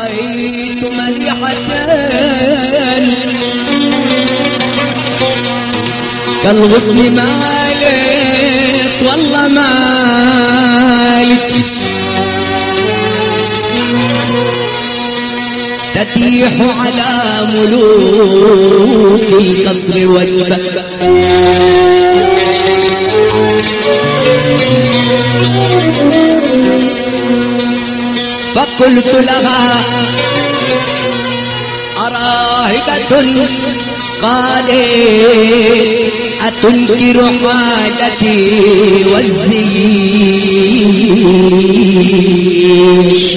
رأيت مليحة كالغصن مالت والله مالت تتيح على ملوك القصر والبكر فقلت لها أراهبة قالت أتنكر حالتي والزيش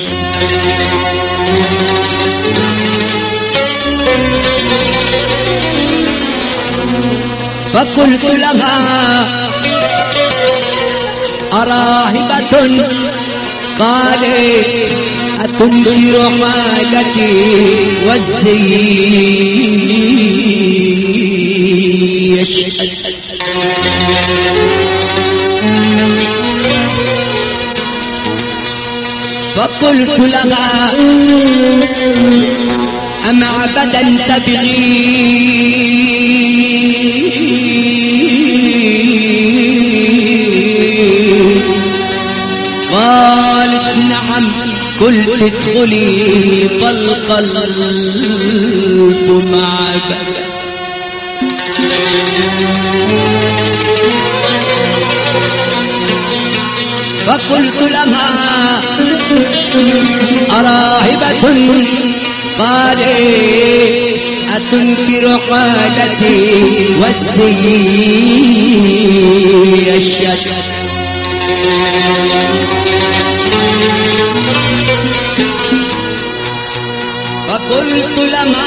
فقلت لها أراهبة قالت أتنكر حالتي والزيش فقلت لها أمعبدا تبغي قالت نعم قلت ادخلي فالقلب معبد فقلت لها أراهبة قالت أتنكر حالتي والزيش فقلت لها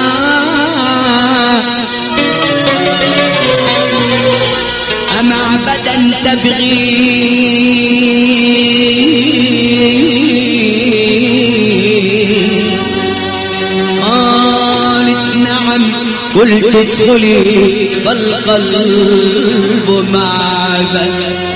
أمعبدا تبغي قالت نعم قلت ادخلي فالقلب معبد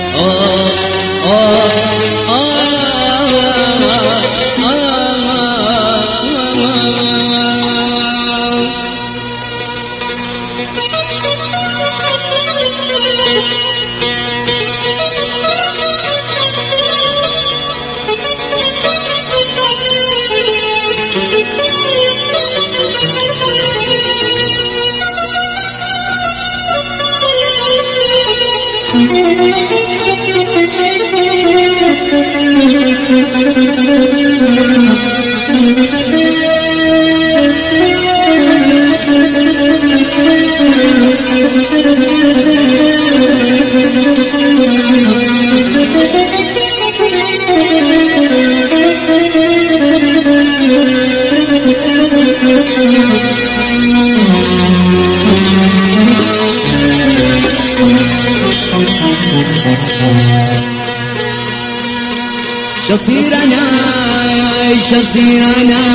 شصيرنا شصيرنا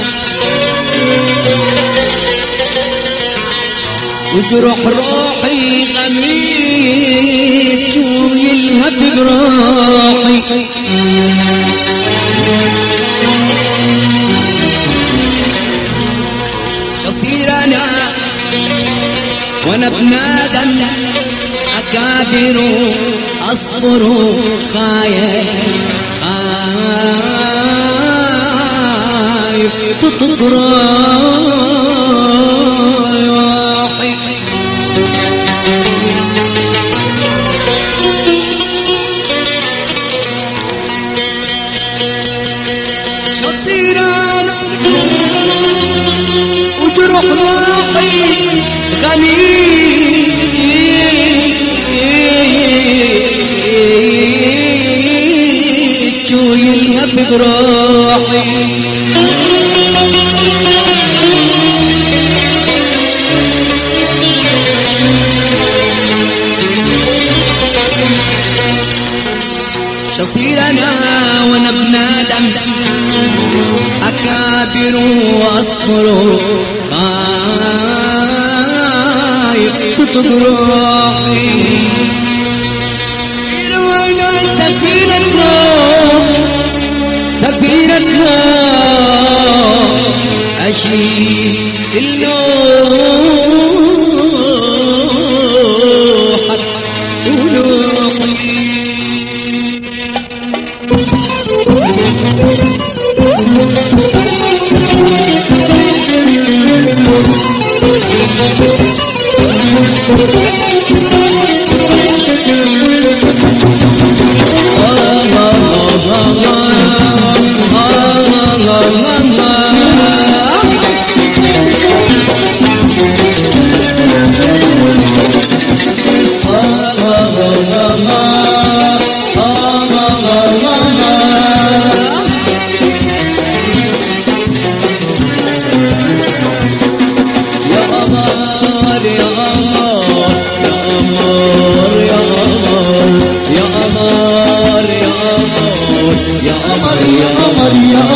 وجرح روحي غميت ويلهب بروحي شصيرنا وانا بنادم اكابر اصبر خايف تطرحي شصيرنا وجرح روحي غنيت ويلهب بروحي شصيرنا وانا بنادم اكابر واصبر خايف تطرحي وانا سفينتنا وحشني اللوحة ولوحي. يا